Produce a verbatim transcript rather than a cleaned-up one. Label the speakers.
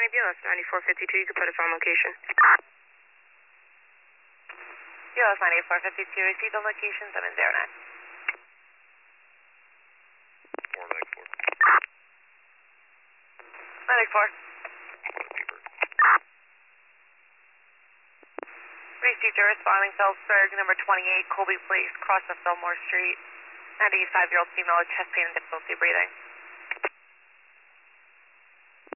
Speaker 1: County B L S ninety-four fifty-two, you can put us on location.
Speaker 2: B L S ninety-four fifty-two, receive the location seven zero nine.
Speaker 3: four ninety-four.
Speaker 2: ninety-four. Received your responding Phillipsburg, number twenty-eight, Colby Place, cross of Fillmore Street. ninety-five-year-old female with chest pain and difficulty breathing.